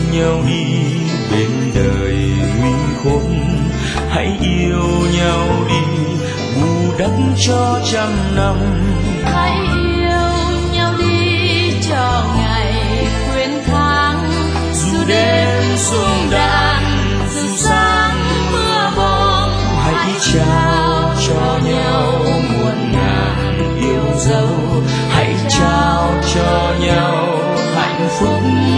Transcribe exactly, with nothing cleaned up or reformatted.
nhau đi bên đời nguy khốn, hãy yêu nhau đi bù đắp cho trăm năm. Hãy yêu nhau đi cho ngày quên tháng, dù đêm xuống đàn dù sáng mưa bom. Hãy trao cho nhau muôn ngàn yêu dấu, hãy trao cho nhau hạnh phúc